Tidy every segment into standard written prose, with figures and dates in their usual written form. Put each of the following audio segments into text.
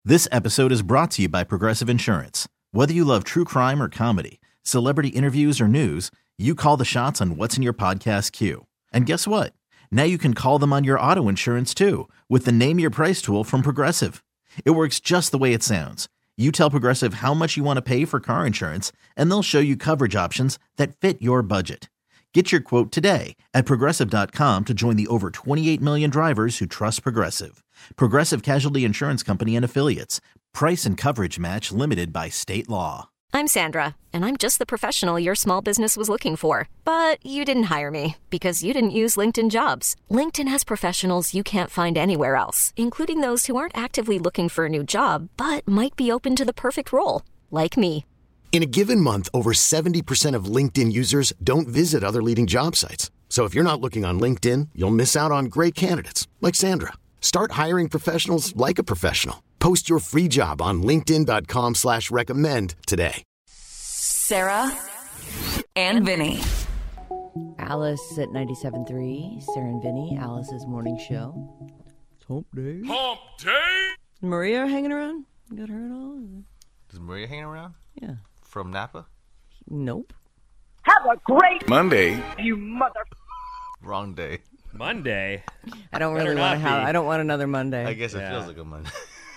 This episode is brought to you by Progressive Insurance. Whether you love true crime or comedy, celebrity interviews or news, you call the shots on what's in your podcast queue. And guess what? Now you can call them on your auto insurance too with the Name Your Price tool from Progressive. It works just the way it sounds. You tell Progressive how much you want to pay for car insurance, and they'll show you coverage options that fit your budget. Get your quote today at Progressive.com to join the over 28 million drivers who trust Progressive. Progressive Casualty Insurance Company and Affiliates. Price and coverage match limited by state law. I'm Sandra, and I'm just the professional your small business was looking for. But you didn't hire me because you didn't use LinkedIn Jobs. LinkedIn has professionals you can't find anywhere else, including those who aren't actively looking for a new job, but might be open to the perfect role, like me. In a given month, over 70% of LinkedIn users don't visit other leading job sites. So if you're not looking on LinkedIn, you'll miss out on great candidates like Sandra. Start hiring professionals like a professional. Post your free job on linkedin.com/recommend today. Sarah and Vinny. Alice at 97.3, Sarah and Vinny, Alice's morning show. It's hump day. Hump day! Maria hanging around? You got her at all? Is Maria hanging around? Yeah. From Napa? Nope. Have a great Monday. You mother... Wrong day. Monday? I don't really want to have... I don't want another I Monday. guess it feels like a Monday.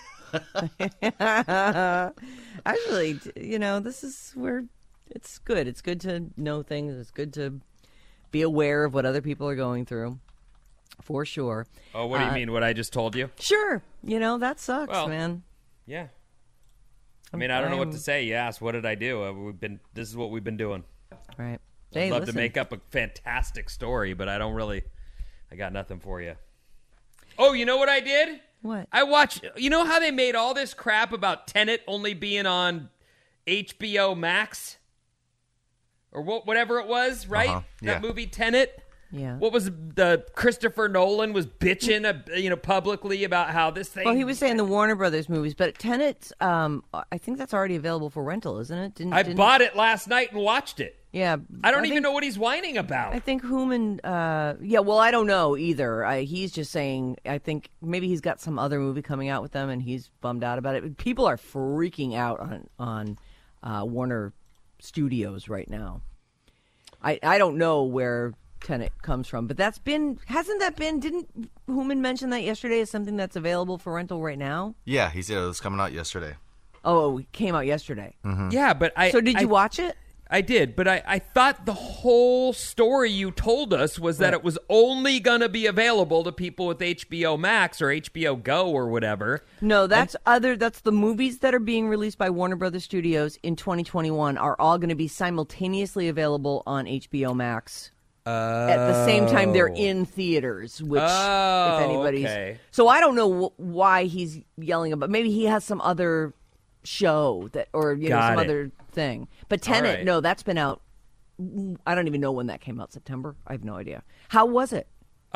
Actually, you know, this is where it's good. It's good to know things. It's good to be aware of what other people are going through, for sure. Oh, what do you mean? What I just told you? Sure. You know, that sucks, Well, man. Yeah. I mean, I don't know what to say. You asked, what did I do? This is what we've been doing. Right. I'd Hey, love listen. to make up a fantastic story, but I got nothing for you. Oh, you know what I did? What? I watched, you know how they made all this crap about Tenet only being on HBO Max? Or whatever it was, right? Yeah. That movie Tenet? Yeah. What was the Christopher Nolan was bitching, publicly about how this thing. Well, he was saying the Warner Brothers movies, but Tenet, I think that's already available for rental, isn't it? I bought it last night and watched it. Yeah. I don't even know what he's whining about. I think Human, well, I don't know either. He's just saying, I think maybe he's got some other movie coming out with them and he's bummed out about it. People are freaking out on Warner Studios right now. I don't know where Tenet comes from, but didn't Human mention that yesterday as something that's available for rental right now? Yeah, he said it was coming out yesterday. Oh, it came out yesterday. Yeah, but So did you watch it? I did, but I thought the whole story you told us was that it was only going to be available to people with HBO Max or HBO Go or whatever. No, that's the movies that are being released by Warner Brothers Studios in 2021 are all going to be simultaneously available on HBO Max. At the same time they're in theaters, which if anybody's... Okay. So I don't know why he's yelling about... Maybe he has some other show that, or some other thing. But Tenet, right. no, that's been out... I don't even know when that came out. September? I have no idea. How was it?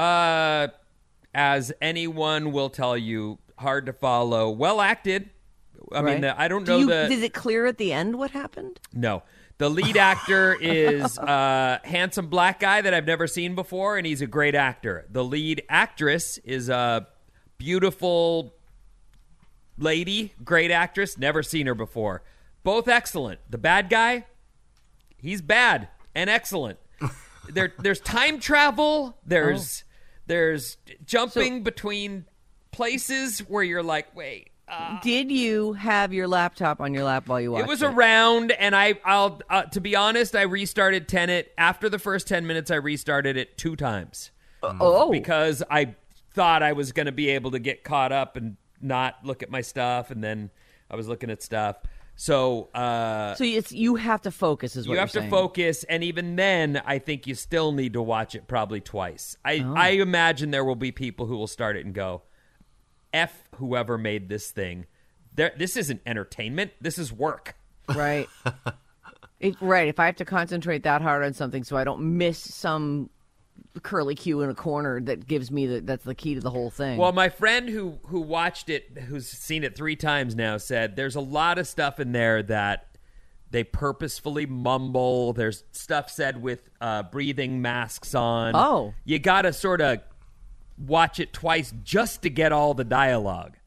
As anyone will tell you, hard to follow. Well acted. I mean, I don't know Is it clear at the end what happened? No. The lead actor is a handsome black guy that I've never seen before, and he's a great actor. The lead actress is a beautiful lady, great actress, never seen her before. Both excellent. The bad guy, he's bad and excellent. There's time travel. There's jumping between places where you're like, wait. Did you have your laptop on your lap while you watched it? It was around, and I'll to be honest, I restarted Tenet. After the first 10 minutes, I restarted it 2 times. Because I thought I was going to be able to get caught up and not look at my stuff, and then I was looking at stuff. So you have to focus, is what you you're have saying. to focus, and even then, I think you still need to watch it probably twice. I imagine there will be people who will start it and go, F whoever made this thing. This isn't entertainment. This is work. Right. If I have to concentrate that hard on something so I don't miss some curly Q in a corner that gives me that's the key to the whole thing. Well, my friend who watched it, who's seen it 3 times now, said there's a lot of stuff in there that they purposefully mumble. There's stuff said with breathing masks on. Oh. You got to sort of watch it twice just to get all the dialogue.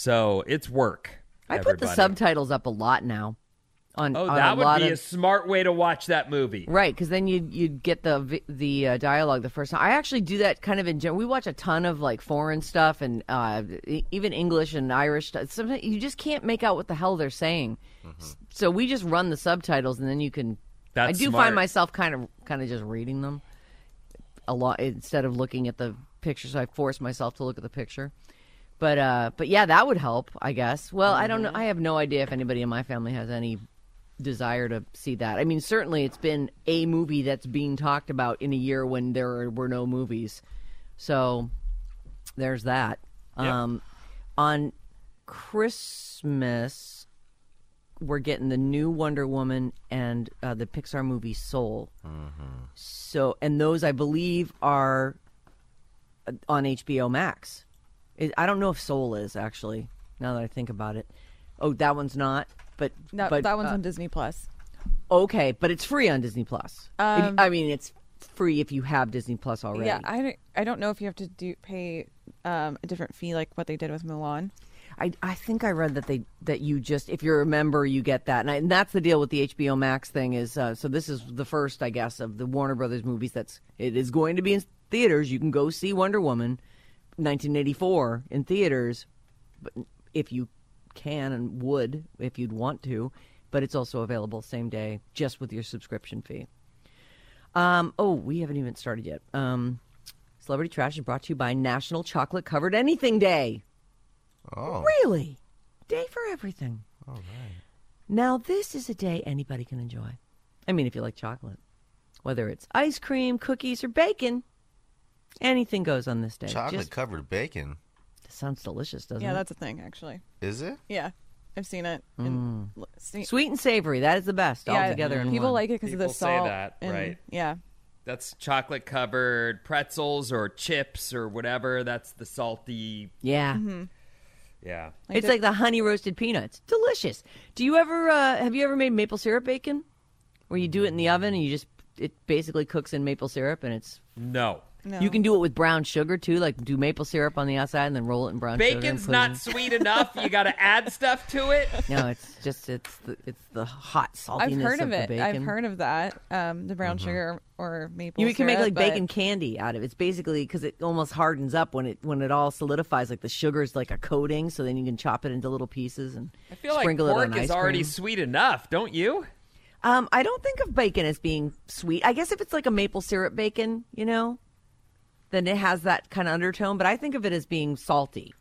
So it's work. I put the everybody. subtitles up a lot now. On That a would lot be of, a smart way to watch that movie. right, because then you'd get the dialogue the first time. I actually do that kind of in general. We watch a ton of like foreign stuff and even English and Irish stuff. Sometimes you just can't make out what the hell they're saying. So we just run the subtitles, and then you can. That's I do smart. find myself kind of just reading them a lot instead of looking at the picture. So I force myself to look at the picture. But yeah, that would help, I guess. Well, I don't know. I have no idea if anybody in my family has any desire to see that. I mean, certainly it's been a movie that's being talked about in a year when there were no movies. So there's that. Yep. On Christmas, we're getting the new Wonder Woman and the Pixar movie Soul. So, and those I believe are on HBO Max. I don't know if Soul is actually. Now that I think about it, oh, that one's not. But that one's on Disney Plus. Okay, but it's free on Disney Plus. I mean, it's free if you have Disney Plus already. Yeah, I don't know if you have to pay a different fee like what they did with Mulan. I think I read that you just, if you're a member, you get that, and that's the deal with the HBO Max thing. Is so this is the first, I guess, of the Warner Brothers movies it is going to be in theaters. You can go see Wonder Woman 1984 in theaters, but if you can and would, if you'd want to, but it's also available same day just with your subscription fee. We haven't even started yet. Celebrity Trash is brought to you by National Chocolate Covered Anything Day. Oh. Really? Day for everything. All right. Now, this is a day anybody can enjoy. I mean, if you like chocolate. Whether it's ice cream, cookies, or bacon, anything goes on this day. Chocolate-covered bacon. Sounds delicious, doesn't it? Yeah, that's a thing, actually. Is it? Yeah, I've seen it. Sweet and savory. That is the best all together in people one. like it because of the People say salt. that, and, right. Yeah. That's chocolate-covered pretzels or chips or whatever. That's the salty. Yeah. Yeah. It's like the honey roasted peanuts. Delicious. Do you ever have you ever made maple syrup bacon? Where you do it in the oven and it basically cooks in maple syrup and it's No. You can do it with brown sugar too, like do maple syrup on the outside and then roll it in brown sugar. Bacon's not sweet enough. You got to add stuff to it. No, it's the hot saltiness I've heard of the it. bacon. I've heard of that. The brown sugar or maple You can make syrup, like but- bacon candy out of it. It's basically because it almost hardens up when it all solidifies. Like the sugar's like a coating, so then you can chop it into little pieces and I feel like sprinkle it on pork ice is already cream. sweet enough, don't you? I don't think of bacon as being sweet. I guess if it's like a maple syrup bacon, then it has that kind of undertone. But I think of it as being salty.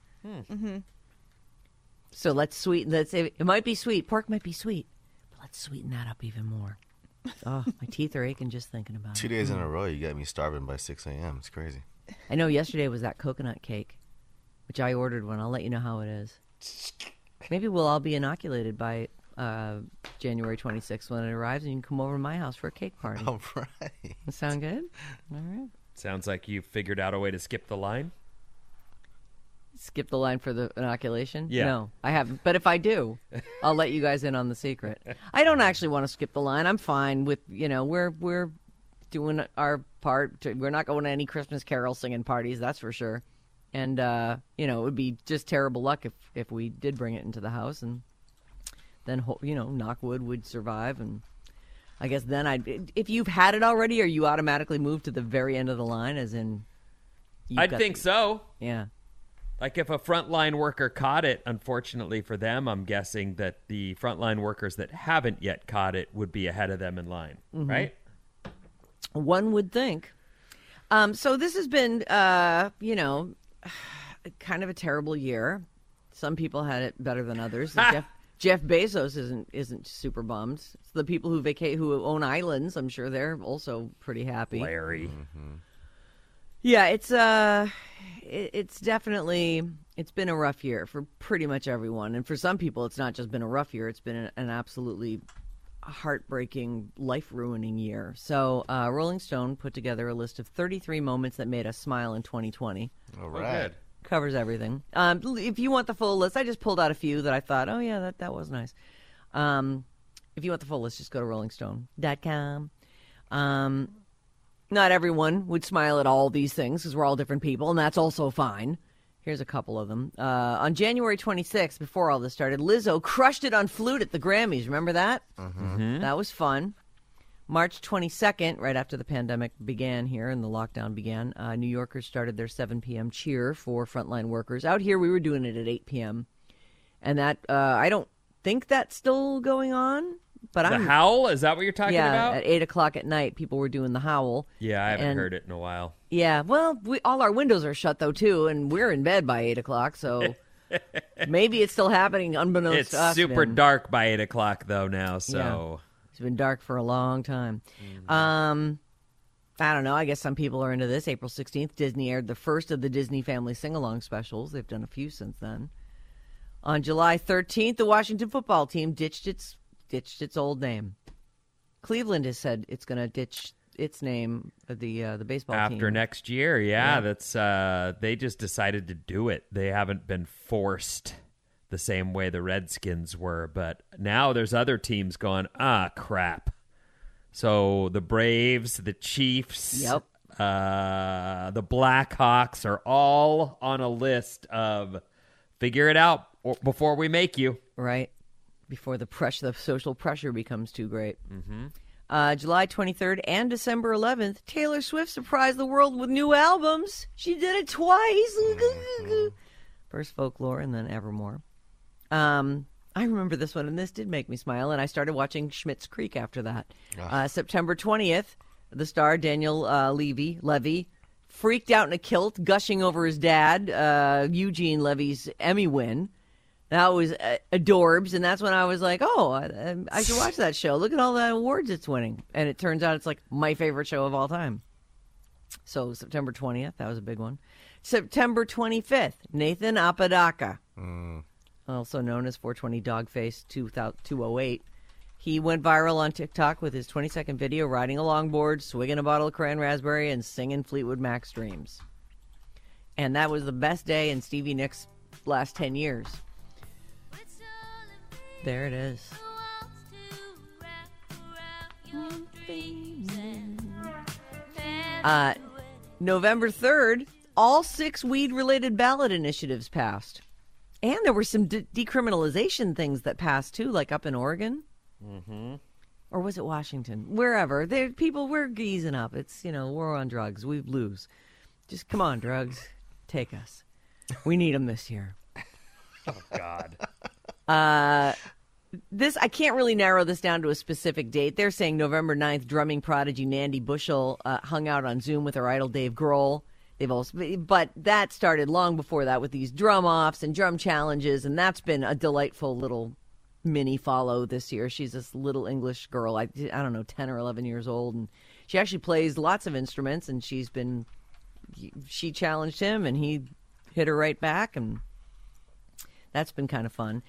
So let's sweeten. It might be sweet. Pork might be sweet, but let's sweeten that up even more. Oh, my teeth are aching just thinking about 2 it. days in a row, you got me starving by 6 a.m. It's crazy. I know yesterday was that coconut cake, which I ordered one. I'll let you know how it is. Maybe we'll all be inoculated by January 26th when it arrives, and you can come over to my house for a cake party. All right. That sound good? All right. Sounds like you figured out a way to skip the line. Skip the line for the inoculation? Yeah. No, I haven't. But if I do, I'll let you guys in on the secret. I don't actually want to skip the line. I'm fine with, we're doing our part. We're not going to any Christmas carol singing parties, that's for sure. And, it would be just terrible luck if we did bring it into the house. And then, knock wood would survive. And I guess then if you've had it already, are you automatically moved to the very end of the line, as in? I'd think so. Yeah. Like if a frontline worker caught it, unfortunately for them, I'm guessing that the frontline workers that haven't yet caught it would be ahead of them in line, right? One would think. So this has been, kind of a terrible year. Some people had it better than others. Jeff Bezos isn't super bummed. It's the people who own islands. I'm sure they're also pretty happy. Larry. Yeah, it's definitely, it's been a rough year for pretty much everyone. And for some people, it's not just been a rough year. It's been an absolutely heartbreaking, life-ruining year. So Rolling Stone put together a list of 33 moments that made us smile in 2020. All right. Good. Covers everything. If you want the full list, I just pulled out a few that I thought, oh, yeah, that was nice. If you want the full list, just go to rollingstone.com. Not everyone would smile at all these things because we're all different people, and that's also fine. Here's a couple of them. On January 26th, before all this started, Lizzo crushed it on flute at the Grammys. Remember that? Mm-hmm. That was fun. March 22nd, right after the pandemic began here and the lockdown began, New Yorkers started their 7 p.m. cheer for frontline workers. Out here, we were doing it at 8 p.m. And that, I don't think that's still going on. But The Howl? Is that what you're talking yeah, about? at 8 o'clock at night, people were doing the Howl. Yeah, I haven't And- heard it in a while. Yeah, well, all our windows are shut, though, too, and we're in bed by 8 o'clock, so maybe it's still happening unbeknownst It's to us. super man. dark by 8 o'clock, though, now, so... It's been dark for a long time. I don't know. I guess some people are into this. April 16th, Disney aired the first of the Disney Family Sing-Along specials. They've done a few since then. On July 13th, the Washington football team ditched its old name. Cleveland has said it's going to ditch its name, the baseball team. After next year, that's they just decided to do it. They haven't been forced the same way the Redskins were, but now there's other teams going, crap. So the Braves, the Chiefs, Yep. the Blackhawks are all on a list of figure it out before we make you. Right. Before the social pressure becomes too great. Mm-hmm. July 23rd and December 11th, Taylor Swift surprised the world with new albums. She did it twice. First Folklore and then Evermore. I remember this one, and this did make me smile, and I started watching Schitt's Creek after that. September 20th, the star Daniel Levy freaked out in a kilt, gushing over his dad, Eugene Levy's Emmy win. That was adorbs, and that's when I was like, oh, I should watch that show. Look at all the awards it's winning. And it turns out it's like my favorite show of all time. So September 20th, that was a big one. September 25th, Nathan Apodaca, also known as 420 Dogface 208. He went viral on TikTok with his 20-second video riding a longboard, swigging a bottle of cran raspberry, and singing Fleetwood Mac's Dreams. And that was the best day in Stevie Nicks' last 10 years. There it is. November 3rd, all 6 weed-related ballot initiatives passed. And there were some decriminalization things that passed, too, like up in Oregon. Mm-hmm. Or was it Washington? Wherever. We're geezing up. It's, we're on drugs. We lose. Just come on, drugs. Take us. We need them this year. Oh, God. I can't really narrow this down to a specific date. They're saying November 9th, drumming prodigy Nandy Bushell hung out on Zoom with her idol Dave Grohl. But that started long before that with these drum offs and drum challenges, and that's been a delightful little mini follow this year. She's this little English girl, I don't know, 10 or 11 years old, and she actually plays lots of instruments, and she challenged him, and he hit her right back, and that's been kind of fun.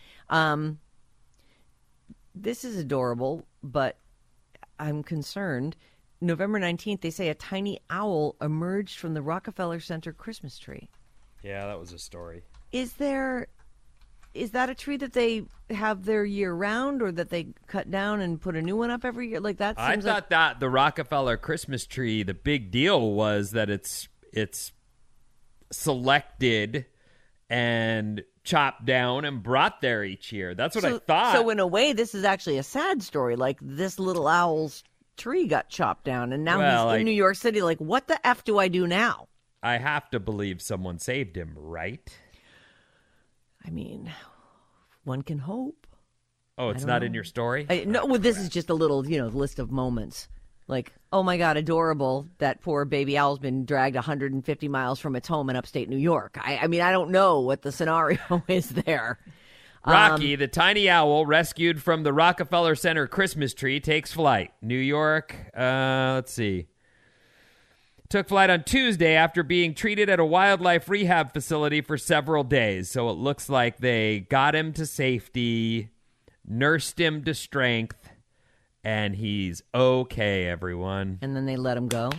This is adorable, but I'm concerned. November 19th, they say a tiny owl emerged from the Rockefeller Center Christmas tree. Yeah, that was a story. Is that a tree that they have there year-round, or that they cut down and put a new one up every year? Like that seems I thought that the Rockefeller Christmas tree, the big deal was that it's selected and chopped down and brought there each year. That's what I thought. So in a way, this is actually a sad story. Like this little owl's tree got chopped down, and now he's in New York City. Like, what the F do I do now? I have to believe someone saved him, right? I mean, one can hope. Oh, it's not in your story? No, well, this is just a little, list of moments. Like, oh my God, adorable. That poor baby owl's been dragged 150 miles from its home in upstate New York. I mean, I don't know what the scenario is there. Rocky, the tiny owl rescued from the Rockefeller Center Christmas tree, takes flight. New York, let's see. Took flight on Tuesday after being treated at a wildlife rehab facility for several days. So it looks like they got him to safety, nursed him to strength, and he's okay, everyone. And then they let him go.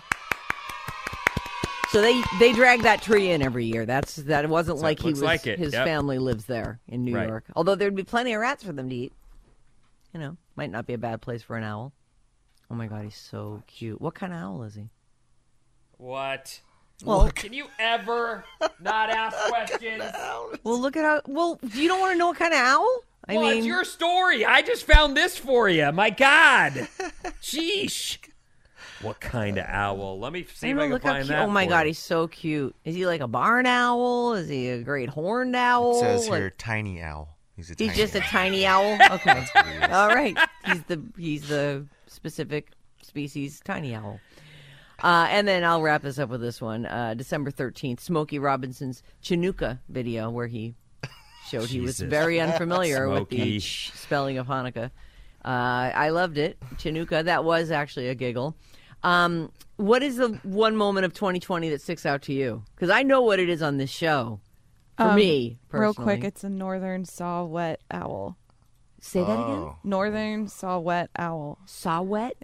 So they drag that tree in every year. That wasn't like he was. Like it. His family lives there in New York. Although there'd be plenty of rats for them to eat. Might not be a bad place for an owl. Oh my God, he's so cute. What kind of owl is he? What? Well, Can you ever not ask questions? well, look at how. Well, you don't want to know what kind of owl? I Well, mean, it's your story. I just found this for you. My God. Sheesh. What kind of owl? Let me see if I can look how find cute. that. Oh my for God, you. he's so cute. Is he like a barn owl? Is he a great horned owl? It says Like- here, tiny owl. He's He's just a tiny owl. Okay, all right. He's the specific species tiny owl. And then I'll wrap this up with this one. December 13th, Smokey Robinson's Chinooka video, where he showed he was Jesus. very unfamiliar with the Smokey. spelling of Hanukkah. I loved it. Chinooka. That was actually a giggle. What is the one moment of 2020 that sticks out to you? Because I know what it is on this show. For me, personally. Real quick, it's a northern saw-whet owl. Say that again. Oh. Northern saw-whet owl. Saw wet?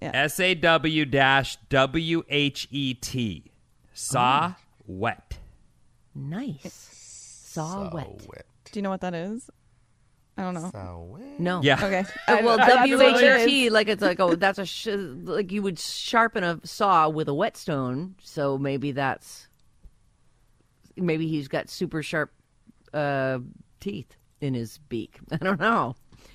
SAW-WHET. Saw wet. Nice. Saw wet. Do you know what that is? I don't know. No. Yeah. Okay. Well, That's what it WHET, like it's like, oh, that's like you would sharpen a saw with a whetstone. So maybe he's got super sharp teeth in his beak. I don't know.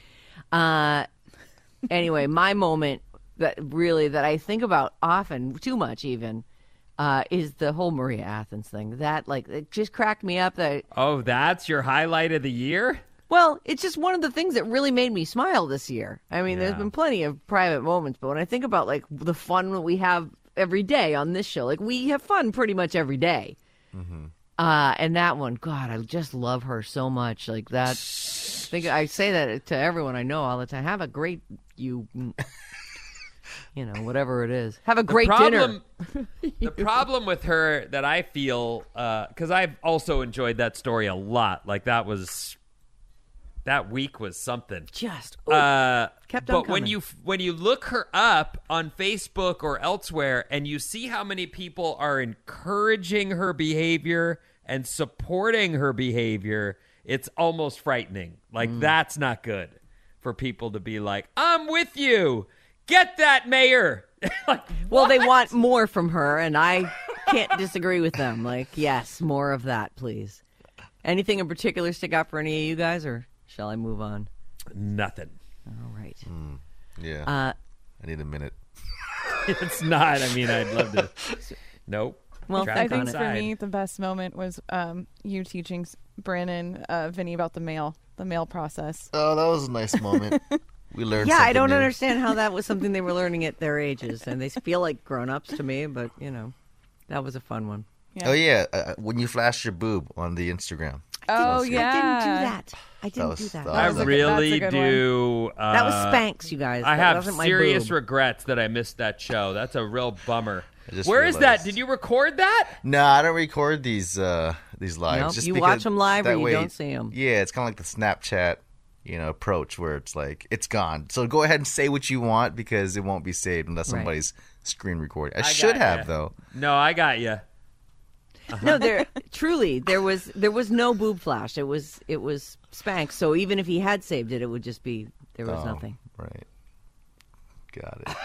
Anyway, my moment that I think about often, too much even, is the whole Maria Athens thing. That it just cracked me up. That Oh, that's your highlight of the year? Well, it's just one of the things that really made me smile this year. I mean, there's been plenty of private moments, but when I think about the fun that we have every day on this show, we have fun pretty much every day. Mm-hmm. And that one, God, I just love her so much. Like that, I say that to everyone I know all the time. Have a great whatever it is. Have a great dinner. The problem with her that I feel, because I've also enjoyed that story a lot. That week was something. Just Kept on but when coming. you look her up on Facebook or elsewhere, and you see how many people are encouraging her behavior and supporting her behavior, it's almost frightening. That's not good for people to be like, "I'm with you. Get that mayor." Well, they want more from her, and I can't disagree with them. Yes, more of that, please. Anything in particular stick out for any of you guys, or shall I move on? Nothing. All right. Yeah. I need a minute. It's not. I mean, I'd love to. Nope. Well, Traffic I think on for side. me, the best moment was you teaching Brandon, Vinny about the mail process. Oh, that was a nice moment. We learned Yeah, I something don't new. understand how that was something they were learning at their ages, and they feel like grown-ups to me, but, that was a fun one. Yeah. Oh, yeah. When you flashed your boob on the Instagram. Oh, was good. yeah. I didn't do that. I didn't was- do that. that I was a good- really that's a good do. That was Spanx, you guys. I That have wasn't my serious boob. regrets that I missed that show. That's a real bummer. I just Where is that? realized. Did you record that? No, I don't record these lives. Nope, just you because watch 'em live or that you way- don't see 'em. Yeah, it's kind of like the Snapchat, approach where it's like it's gone. So go ahead and say what you want because it won't be saved unless Right. somebody's screen recording. I got should have ya. though. No, I got you. No, there was no boob flash. It was Spanx. So even if he had saved it, it would just be there was Oh, nothing. Right. Got it.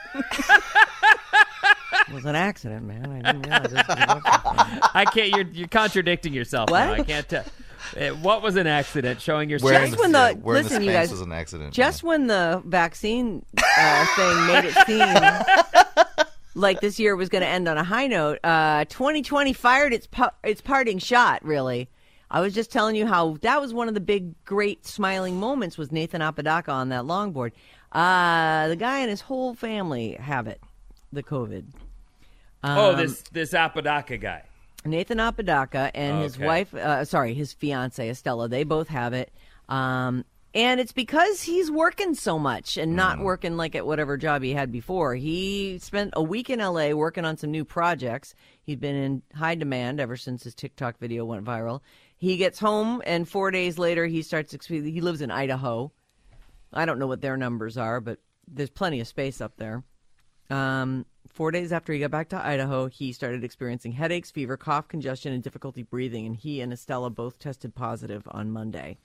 It was an accident, man. I didn't realize this was I can't. You're contradicting yourself now. What? I can't tell. What was an accident? Showing your Wearing Just when the- wearing listen, the you Spanx guys, was an accident. Just when the vaccine thing made it seem like this year was going to end on a high note, 2020 fired its parting shot, really. I was just telling you how that was one of the big, great smiling moments was Nathan Apodaca on that longboard. The guy and his whole family have it, the COVID. this Apodaca guy. Nathan Apodaca and his Okay. wife, his fiance Estella, they both have it. And it's because he's working so much and not working like at whatever job he had before. He spent a week in LA working on some new projects. He's been in high demand ever since his TikTok video went viral. He gets home and 4 days later he he lives in Idaho. I don't know what their numbers are, but there's plenty of space up there. 4 days after he got back to Idaho, he started experiencing headaches, fever, cough, congestion, and difficulty breathing. And he and Estella both tested positive on Monday.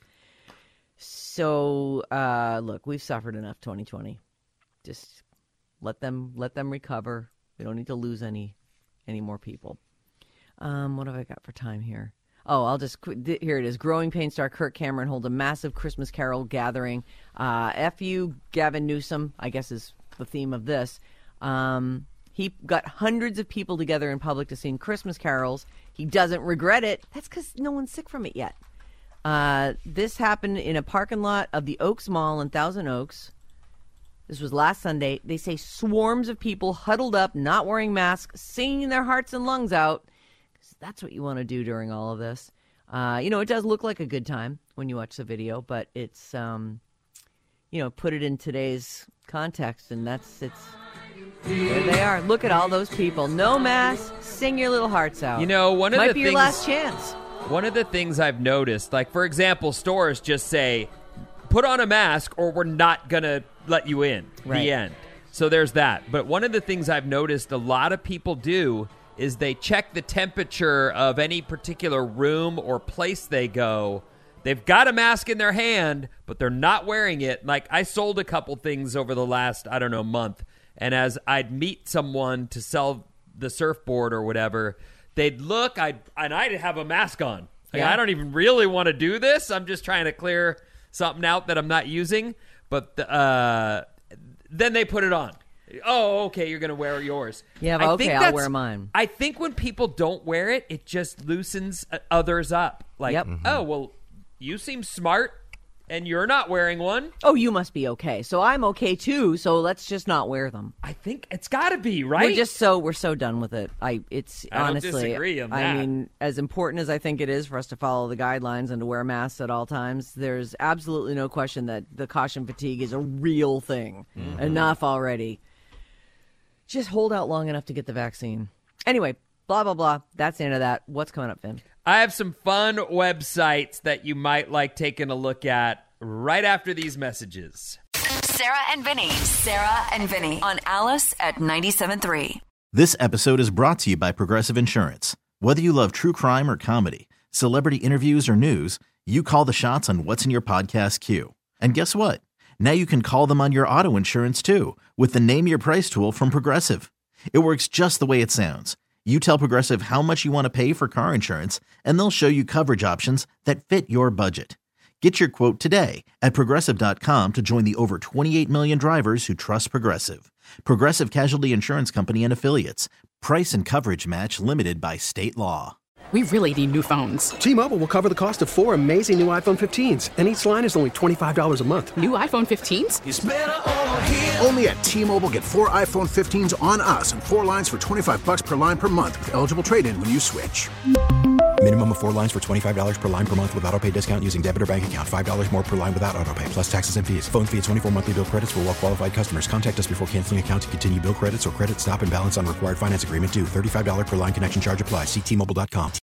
So, look, we've suffered enough 2020. Just let them recover. We don't need to lose any more people. What have I got for time here? Oh, I'll just here it is. Growing Pains star Kirk Cameron holds a massive Christmas Carol gathering. F you, Gavin Newsom, I guess is the theme of this. He got hundreds of people together in public to sing Christmas carols. He doesn't regret it. That's because no one's sick from it yet. This happened in a parking lot of the Oaks Mall in Thousand Oaks. This was last Sunday. They say swarms of people huddled up, not wearing masks, singing their hearts and lungs out. That's what you want to do during all of this. It does look like a good time when you watch the video, but it's, put it in today's context, and there they are. Look at all those people. No masks. Sing your little hearts out. One of Might the be things, your last chance. One of the things I've noticed, like, for example, stores just say, put on a mask or we're not going to let you in. Right. The end. So there's that. But one of the things I've noticed a lot of people do is they check the temperature of any particular room or place they go. They've got a mask in their hand, but they're not wearing it. Like, I sold a couple things over the last, month. And as I'd meet someone to sell the surfboard or whatever, they'd look, I'd have a mask on. Like, Yeah. I don't even really want to do this. I'm just trying to clear something out that I'm not using. But then they put it on. Oh, okay, you're going to wear yours. Yeah, but okay, I'll wear mine. I think when people don't wear it, it just loosens others up. Like, Yep. Oh, well, you seem smart, and you're not wearing one. Oh, you must be okay. So I'm okay, too, so let's just not wear them. I think it's got to be, right? We're so done with it. I Honestly, don't disagree on that. I mean, as important as I think it is for us to follow the guidelines and to wear masks at all times, there's absolutely no question that the caution fatigue is a real thing. Enough already. Just hold out long enough to get the vaccine. Anyway, blah, blah, blah. That's the end of that. What's coming up, Finn? I have some fun websites that you might like taking a look at right after these messages. Sarah and Vinny on Alice at 97.3. This episode is brought to you by Progressive Insurance. Whether you love true crime or comedy, celebrity interviews or news, you call the shots on what's in your podcast queue. And guess what? Now you can call them on your auto insurance too with the Name Your Price tool from Progressive. It works just the way it sounds. You tell Progressive how much you want to pay for car insurance, and they'll show you coverage options that fit your budget. Get your quote today at Progressive.com to join the over 28 million drivers who trust Progressive. Progressive Casualty Insurance Company and Affiliates. Price and coverage match limited by state law. We really need new phones. T-Mobile will cover the cost of 4 amazing new iPhone 15s, and each line is only $25 a month. New iPhone 15s? It's better over here. Only at T-Mobile, get 4 iPhone 15s on us and 4 lines for $25 per line per month with eligible trade-in when you switch. Minimum of 4 lines for $25 per line per month with autopay discount using debit or bank account. $5 more per line without autopay, plus taxes and fees. Phone fee at 24 monthly bill credits for well-qualified customers. Contact us before canceling account to continue bill credits or credit stop and balance on required finance agreement due. $35 per line connection charge applies. See T-Mobile.com.